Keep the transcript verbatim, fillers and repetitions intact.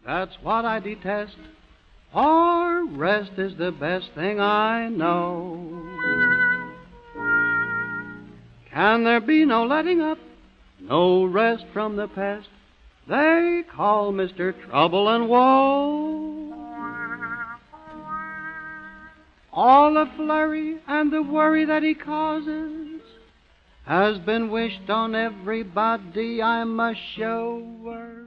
That's what I detest, for rest is the best thing I know. Can there be no letting up, no rest from the pest they call Mister Trouble and Woe? All the flurry and the worry that he causes has been wished on everybody, I must show.